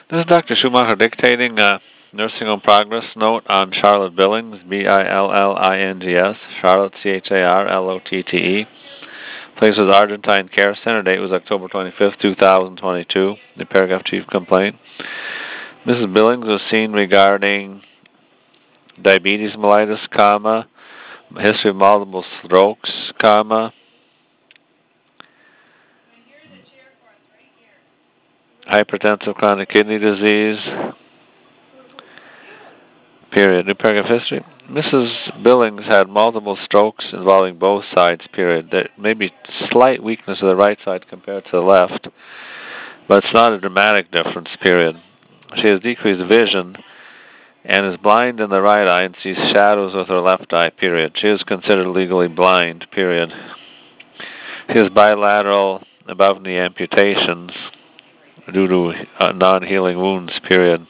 This is Dr. Schumacher dictating a nursing home progress note on Charlotte Billings, Billings, Charlotte, Charlotte. Place was Argentine Care Center. Date was October 25th, 2022. The paragraph chief complaint. Mrs. Billings was seen regarding diabetes mellitus, history of multiple strokes, hypertensive chronic kidney disease, period. New paragraph history. Mrs. Billings had multiple strokes involving both sides, period. There may be slight weakness of the right side compared to the left, but it's not a dramatic difference, period. She has decreased vision and is blind in the right eye and sees shadows with her left eye, period. She is considered legally blind, period. She has bilateral above-knee amputations due to non-healing wounds, period.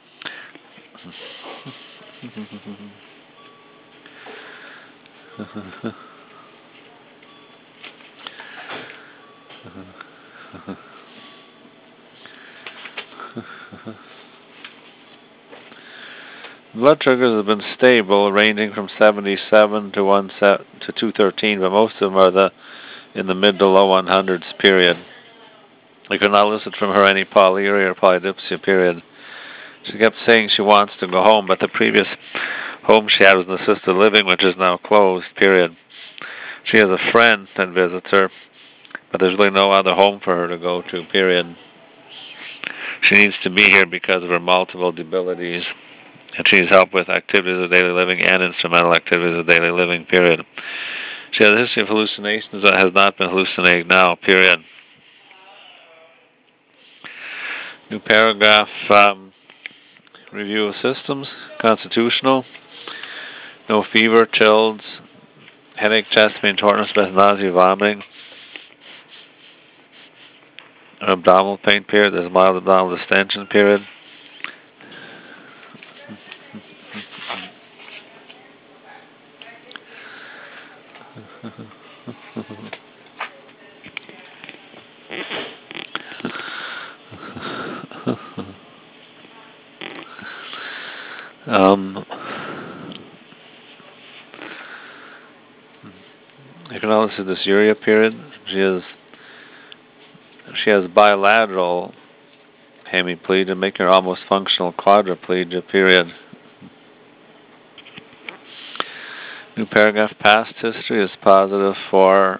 Blood sugars have been stable, ranging from 77 to 213, but most of them are in the mid to low 100s, period. I could not elicit from her any polyuria or polydipsia, period. She kept saying she wants to go home, but the previous home she had was an assisted living, which is now closed, period. She has a friend that visits her, but there's really no other home for her to go to, period. She needs to be here because of her multiple debilities, and she needs help with activities of daily living and instrumental activities of daily living, period. She has a history of hallucinations that has not been hallucinating now, period. New paragraph, review of systems, constitutional, no fever, chills, headache, chest pain, shortness, breath, nausea, vomiting, abdominal pain, period. There's mild abdominal distension, period. Economics of dysuria, period. She has bilateral hemiplegia, making her almost functional quadriplegia, period. New paragraph, past history is positive for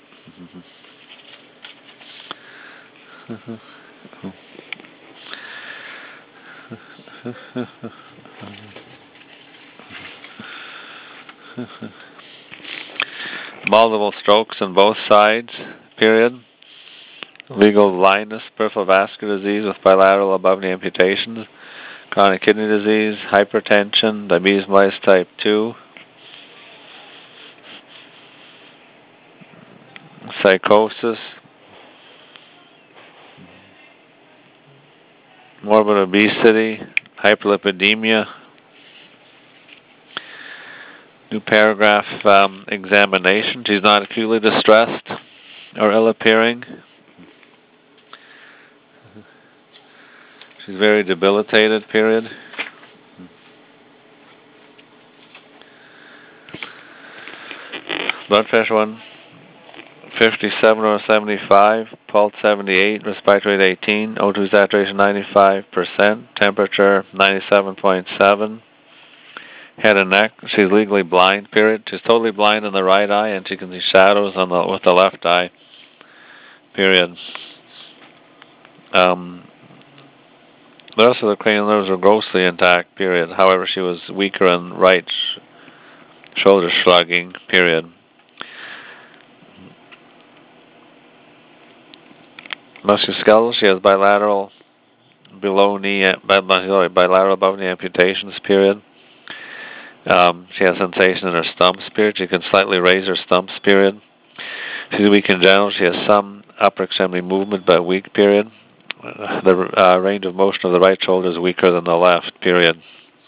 multiple strokes on both sides, period. Legal blindness, peripheral vascular disease with bilateral above-knee amputations, chronic kidney disease, hypertension, diabetes mellitus type 2, psychosis, morbid obesity, hyperlipidemia. New paragraph, examination. She's not acutely distressed or ill-appearing. She's very debilitated, period. Blood pressure 157 or 75, pulse 78, respiratory rate 18, O2 saturation 95%, temperature 97.7. Head and neck. She's legally blind, period. She's totally blind in the right eye, and she can see shadows with the left eye, period. The rest of the cranial nerves are grossly intact, period. However, she was weaker in right shoulder shrugging, period. Musculoskeletal. She has bilateral above knee amputations, period. She has sensation in her stumps, period. She can slightly raise her stumps, period. She's weak in general. She has some upper extremity movement, but weak, period. The range of motion of the right shoulder is weaker than the left, period.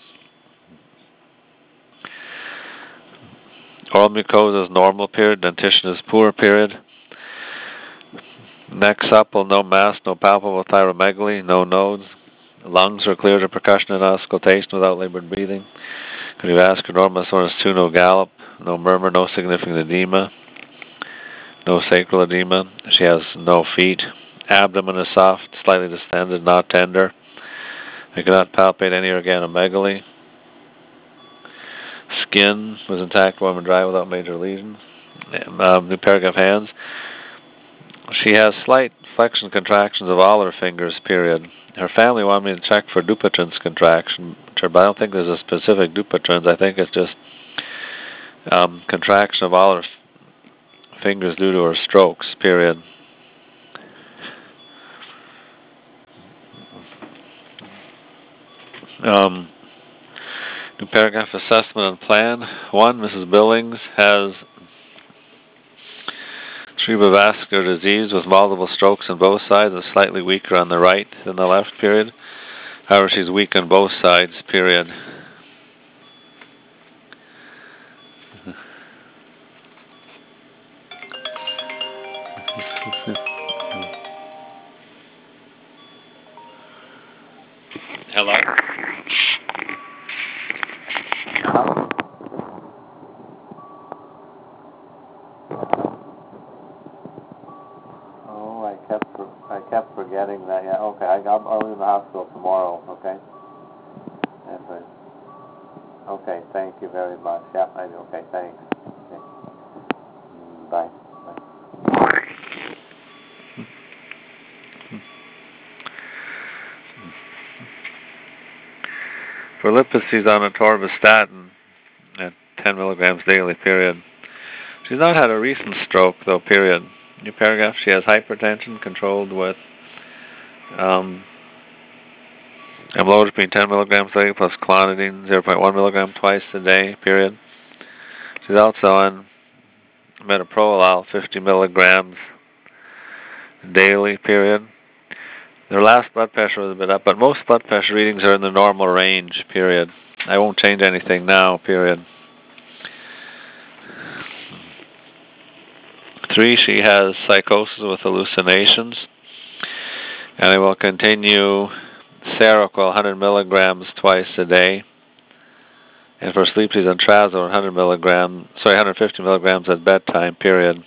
Oral mucosa is normal, period. Dentition is poor, period. Neck supple, no mass, no palpable thyromegaly, no nodes. Lungs were cleared of percussion and auscultation without labored breathing. Cardiovascular normal as far as 2, no gallop, no murmur, no significant edema, no sacral edema. She has no feet. Abdomen is soft, slightly distended, not tender. I cannot palpate any organomegaly. Skin was intact, warm and dry without major lesions. New paragraph hands. She has slight flexion contractions of all her fingers, period. Her family wanted me to check for Dupuytren's contraction, but I don't think there's a specific Dupuytren's. I think it's just contraction of all her fingers due to her strokes, period. New paragraph assessment and plan. 1. Mrs. Billings has cerebrovascular disease with multiple strokes on both sides and slightly weaker on the right than the left, period. However, she's weak on both sides, period. Hello? Oh, I kept forgetting that. Yeah, okay. I'll be in the hospital tomorrow. Okay. That's right. Okay. Thank you very much. Yeah. Okay. Thanks. Okay. Bye. For lipid, she's on atorvastatin at 10 milligrams daily, period. She's not had a recent stroke, though, period. New paragraph, she has hypertension controlled with amlodipine 10 milligrams daily plus clonidine 0.1 milligram twice a day, period. She's also on metoprolol 50 milligrams daily, period. Their last blood pressure was a bit up, but most blood pressure readings are in the normal range, period. I won't change anything now, period. 3, she has psychosis with hallucinations, and I will continue Seroquel 100 milligrams twice a day. And for sleep, she's on Trazodone 150 milligrams at bedtime, period.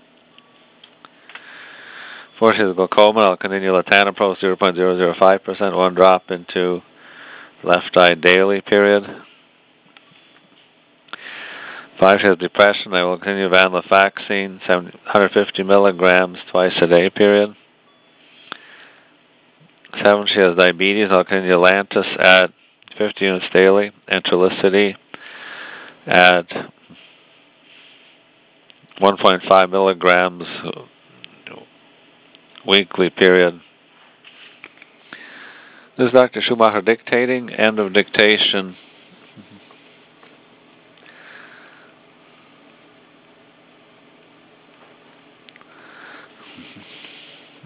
4, she has glaucoma. I'll continue latanoprost 0.005%, 1 drop into left eye daily, period. 5, she has depression. I will continue venlafaxine 150 milligrams twice a day, period. 7, she has diabetes. I'll continue Lantus at 50 units daily, and Trulicity at 1.5 milligrams weekly, period. This is Dr. Schumacher dictating. End of dictation.